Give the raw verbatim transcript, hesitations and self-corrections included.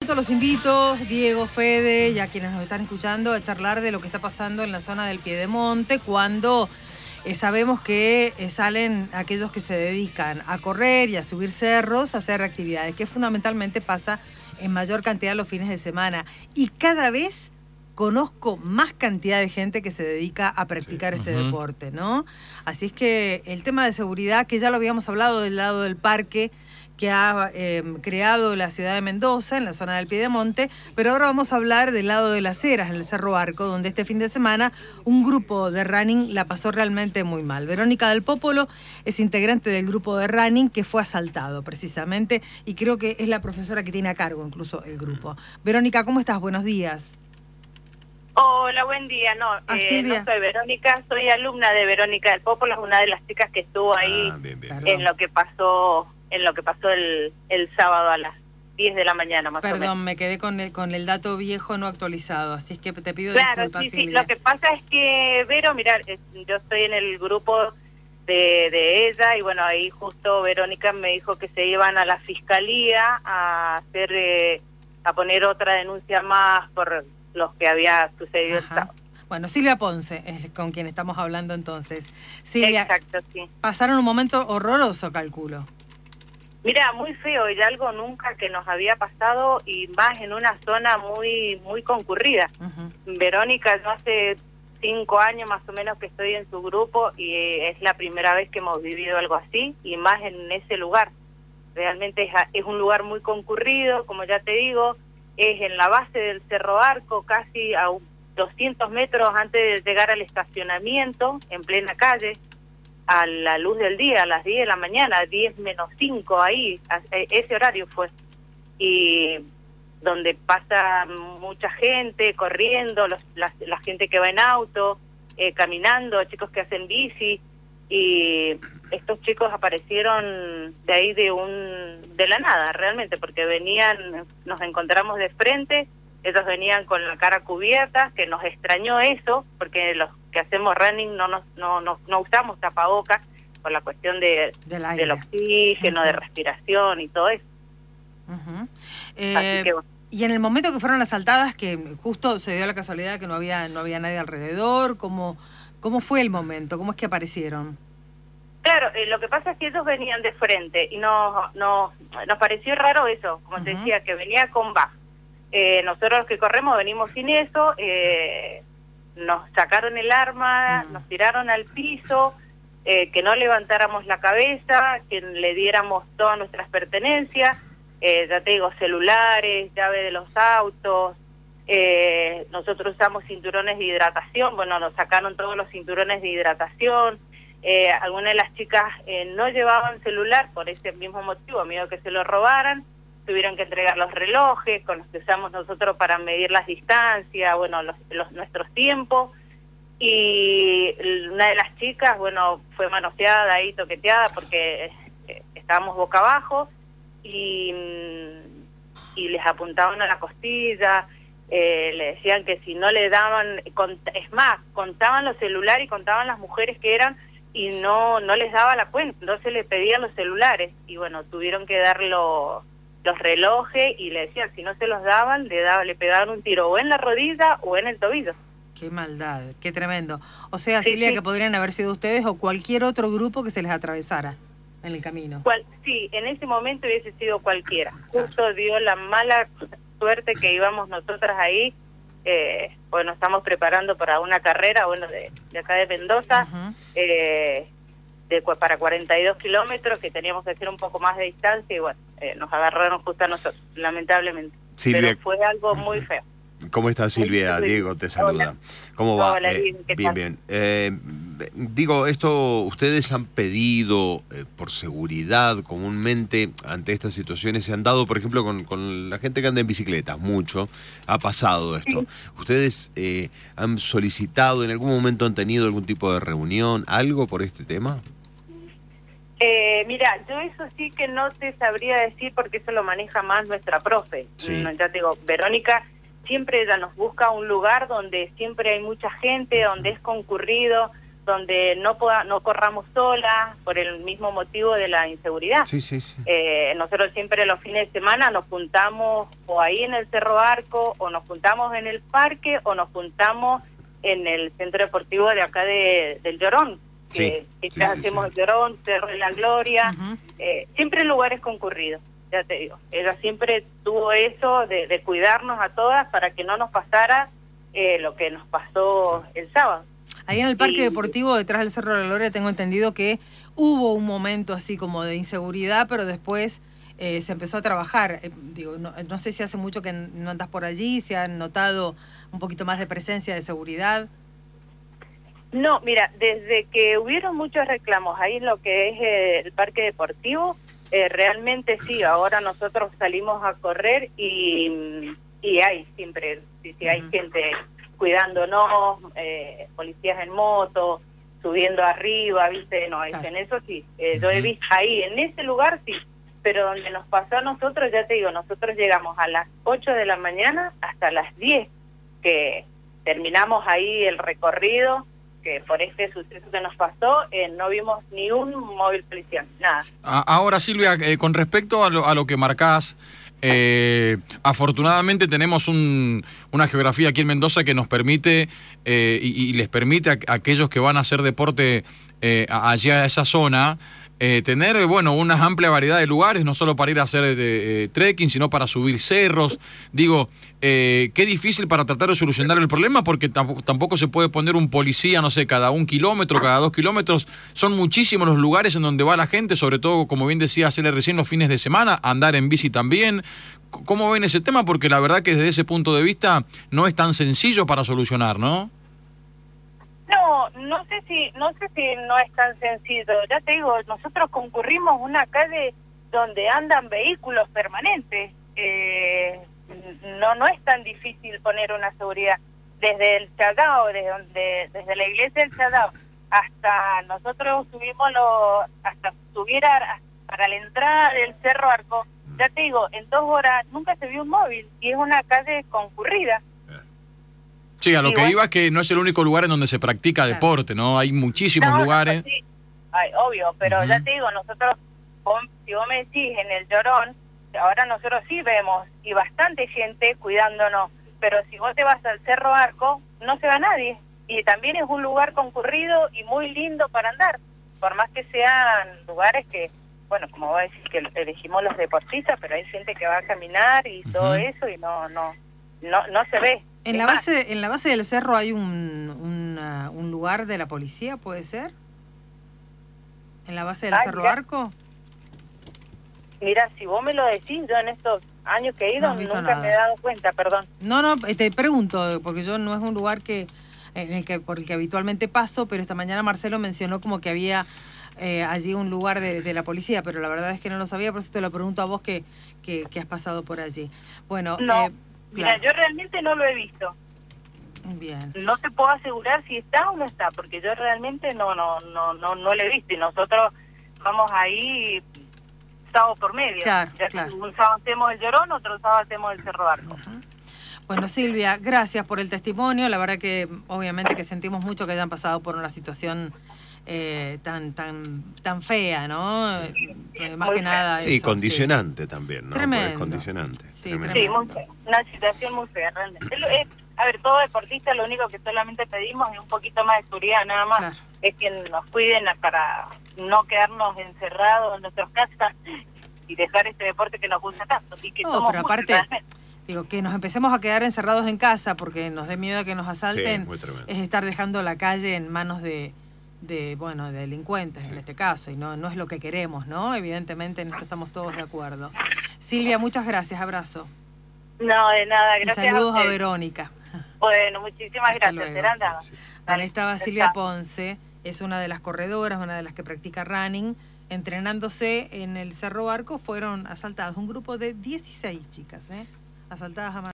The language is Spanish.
momento los invito, Diego, Fede y a quienes nos están escuchando, a charlar de lo que está pasando en la zona del Piedemonte cuando eh, sabemos que eh, salen aquellos que se dedican a correr y a subir cerros, a hacer actividades, que fundamentalmente pasa en mayor cantidad los fines de semana. Y cada vez conozco más cantidad de gente que se dedica a practicar sí. este uh-huh. deporte, ¿no? Así es que el tema de seguridad, que ya lo habíamos hablado del lado del parque, que ha eh, creado la ciudad de Mendoza, en la zona del Piedemonte, pero ahora vamos a hablar del lado de Las Heras, en el Cerro Arco, donde este fin de semana un grupo de running la pasó realmente muy mal. Verónica del Popolo es integrante del grupo de running que fue asaltado precisamente, y creo que es la profesora que tiene a cargo incluso el grupo. Verónica, ¿cómo estás? Buenos días. Hola, buen día. No, ah, eh, no soy Verónica, soy alumna de Verónica del Popolo, es una de las chicas que estuvo ahí ah, bien, bien. en lo que pasó... en lo que pasó el, el sábado a las diez de la mañana más Perdón, o menos. me quedé con el, con el dato viejo no actualizado, así es que te pido claro, disculpas. Sí, sí, lo que pasa es que, Vero, mirá, yo estoy en el grupo de, de ella y bueno, ahí justo Verónica me dijo que se iban a la fiscalía a hacer, eh, a poner otra denuncia más por los que había sucedido el sábado. Bueno, Silvia Ponce es con quien estamos hablando entonces. Silvia, exacto, sí. Pasaron un momento horroroso, calculo. Mira, muy feo y algo nunca que nos había pasado y más en una zona muy muy concurrida. Uh-huh. Verónica, yo hace cinco años más o menos que estoy en su grupo y es la primera vez que hemos vivido algo así y más en ese lugar. Realmente es, es un lugar muy concurrido, como ya te digo, es en la base del Cerro Arco, casi a doscientos metros antes de llegar al estacionamiento, en plena calle, a la luz del día, a las diez de la mañana, diez menos cinco, ahí, ese horario fue. Y donde pasa mucha gente corriendo, los, la, la gente que va en auto, eh, caminando, chicos que hacen bici, y estos chicos aparecieron de ahí de un de la nada, realmente, porque venían, nos encontramos de frente, ellos venían con la cara cubierta, que nos extrañó eso, porque los que hacemos running no nos no no, no usamos tapabocas por la cuestión de del, del oxígeno, uh-huh. de respiración y todo eso. Uh-huh. Eh, Así que, bueno. Y en el momento que fueron asaltadas, que justo se dio la casualidad que no había no había nadie alrededor, ¿cómo, cómo fue el momento? ¿Cómo es que aparecieron? Claro, eh, lo que pasa es que ellos venían de frente y nos, nos, nos pareció raro eso, como uh-huh. te decía, que venía con baja. Eh, nosotros los que corremos venimos sin eso, eh, nos sacaron el arma, mm. nos tiraron al piso, eh, que no levantáramos la cabeza, que le diéramos todas nuestras pertenencias, eh, ya te digo, celulares, llave de los autos, eh, nosotros usamos cinturones de hidratación, bueno, nos sacaron todos los cinturones de hidratación, eh, algunas de las chicas eh, no llevaban celular por ese mismo motivo, miedo que se lo robaran, tuvieron que entregar los relojes con los que usamos nosotros para medir las distancias, bueno, los, los nuestros tiempos, y una de las chicas, bueno, fue manoseada ahí, toqueteada, porque eh, estábamos boca abajo, y, y les apuntaban a la costilla, eh, le decían que si no le daban, es más, contaban los celulares y contaban las mujeres que eran, y no no les daba la cuenta, entonces les pedían los celulares, y bueno, tuvieron que darlo los relojes y le decían, si no se los daban, le daban, le pegaban un tiro o en la rodilla o en el tobillo. Qué maldad, qué tremendo. O sea, sí, Silvia, sí. que podrían haber sido ustedes o cualquier otro grupo que se les atravesara en el camino. Cual, sí, en ese momento hubiese sido cualquiera. Claro. Justo dio la mala suerte que íbamos nosotras ahí, eh, pues nos estamos preparando para una carrera, bueno, de, de acá de Mendoza, uh-huh. eh, de, para cuarenta y dos kilómetros, que teníamos que hacer un poco más de distancia, y bueno, eh, nos agarraron justo a nosotros, lamentablemente. Silvia, pero fue algo muy feo. ¿Cómo estás, Silvia? Muy Diego te saluda. Hola. ¿Cómo va? Hola, eh, bien, bien, bien. Eh, digo, esto ustedes han pedido eh, por seguridad comúnmente ante estas situaciones, se han dado, por ejemplo, con, con la gente que anda en bicicleta, mucho, ha pasado esto. Sí. ¿Ustedes eh, han solicitado, en algún momento han tenido algún tipo de reunión, algo por este tema? Eh, mira, yo eso sí que no te sabría decir porque eso lo maneja más nuestra profe. Sí. Ya te digo, Verónica, siempre ella nos busca un lugar donde siempre hay mucha gente, donde es concurrido, donde no poda, no corramos solas por el mismo motivo de la inseguridad. Sí, sí, sí. Eh, nosotros siempre los fines de semana nos juntamos o ahí en el Cerro Arco, o nos juntamos en el parque, o nos juntamos en el centro deportivo de acá de, del Llorón, que Sí, quizás sí, sí, hacemos sí. el Llorón, Cerro de la Gloria, Ujú. eh, siempre en lugares concurridos, ya te digo. Ella siempre tuvo eso de, de cuidarnos a todas para que no nos pasara eh, lo que nos pasó el sábado. Ahí en el parque Y- deportivo, detrás del Cerro de la Gloria, tengo entendido que hubo un momento así como de inseguridad, pero después eh, se empezó a trabajar. Eh, digo, no, no sé si hace mucho que no andas por allí, si han notado un poquito más de presencia de seguridad. No, mira, desde que hubieron muchos reclamos ahí en lo que es eh, el parque deportivo, eh, realmente sí, ahora nosotros salimos a correr y, y hay siempre, sí, sí, hay Ujú. gente cuidándonos, eh, policías en moto, subiendo arriba, ¿viste? No, es- Claro. en eso sí, eh, yo he Ujú. visto ahí, en ese lugar sí, pero donde nos pasó a nosotros, ya te digo, nosotros llegamos a las ocho de la mañana hasta las diez, que terminamos ahí el recorrido, que por este suceso que nos pasó, eh, no vimos ni un móvil policial, nada. A- Ahora, Silvia, eh, con respecto a lo, a lo que marcás, eh, afortunadamente tenemos un- una geografía aquí en Mendoza que nos permite eh, y, y les permite a, a aquellos que van a hacer deporte eh, a- allá a esa zona eh, tener, eh, bueno, una amplia variedad de lugares, no solo para ir a hacer eh, trekking, sino para subir cerros. Digo, eh, qué difícil para tratar de solucionar el problema, porque tampoco, tampoco se puede poner un policía, no sé, cada un kilómetro, cada dos kilómetros. Son muchísimos los lugares en donde va la gente, sobre todo, como bien decía Celia recién, los fines de semana, andar en bici también. C- ¿Cómo ven ese tema? Porque la verdad que desde ese punto de vista no es tan sencillo para solucionar, ¿no? No, no sé si no sé si no es tan sencillo. Ya te digo, nosotros concurrimos una calle donde andan vehículos permanentes. Eh, no no es tan difícil poner una seguridad. Desde el Chadao, desde donde, desde la iglesia del Chadao, hasta nosotros subimos lo, hasta subir a, para la entrada del Cerro Arco. Ya te digo, en dos horas nunca se vio un móvil y es una calle concurrida. Sí, a lo Sí, que bueno. iba es que no es el único lugar en donde se practica Claro. deporte, ¿no? Hay muchísimos No, no, lugares. sí. Ay, obvio, pero Ujú. ya te digo, nosotros, vos- si vos me decís en el Llorón, ahora nosotros sí vemos, y bastante gente cuidándonos, pero si vos te vas al Cerro Arco, no se va nadie, y también es un lugar concurrido y muy lindo para andar, por más que sean lugares que, bueno, como vos decís, que elegimos los deportistas, pero hay gente que va a caminar y todo Ujú. eso, y no, no, no, no se ve. En Es la más, base, en la base del cerro hay un, una- un lugar de la policía, ¿puede ser? ¿En la base del Ay, Cerro mirá. Arco? Mira, si vos me lo decís, yo en estos años que he No ido has visto nunca nada. me he dado cuenta, perdón. No, no, eh, te pregunto, porque yo no es un lugar que en el que por el que habitualmente paso, pero esta mañana Marcelo mencionó como que había eh, allí un lugar de, de la policía, pero la verdad es que no lo sabía, por eso te lo pregunto a vos que, que, que has pasado por allí. Bueno, No, eh, mira, claro, yo realmente no lo he visto. bien. No te puedo asegurar si está o no está, porque yo realmente no no no no no lo he visto y nosotros vamos ahí sábado por medio. Claro, Ya claro. Un sábado hacemos el Llorón, otro sábado hacemos el Cerro Arco. Bueno, Silvia, gracias por el testimonio. La verdad que obviamente que sentimos mucho que hayan pasado por una situación eh, tan tan tan fea, ¿no? Eh, más Muy que fea. nada Sí, eso, condicionante también, ¿no? Tremendo. Porque es condicionante. Sí, tremendo. Sí, muy fea. Una situación muy fea, realmente. Es lo- es- a ver, todo deportista lo único que solamente pedimos es un poquito más de seguridad, nada más. Claro. Es que nos cuiden para no quedarnos encerrados en nuestras casas y dejar este deporte que nos gusta tanto. Y que No, somos pero muchos, aparte, realmente. digo, que nos empecemos a quedar encerrados en casa porque nos dé miedo a que nos Sí, asalten, es muy tremendo. es estar dejando la calle en manos de, de bueno, de delincuentes Sí. en este caso, y no, no es lo que queremos, ¿no? Evidentemente en esto estamos todos de acuerdo. Silvia, muchas gracias, abrazo. No, de nada, Y gracias saludos a, ustedes. Verónica. Bueno, muchísimas Hasta gracias, luego. serán dadas. Sí. Ahí Dale, estaba chao, Silvia chao. Ponce, es una de las corredoras, una de las que practica running, entrenándose en el Cerro Arco. Fueron asaltados un grupo de dieciséis chicas, ¿eh? Asaltadas a mano.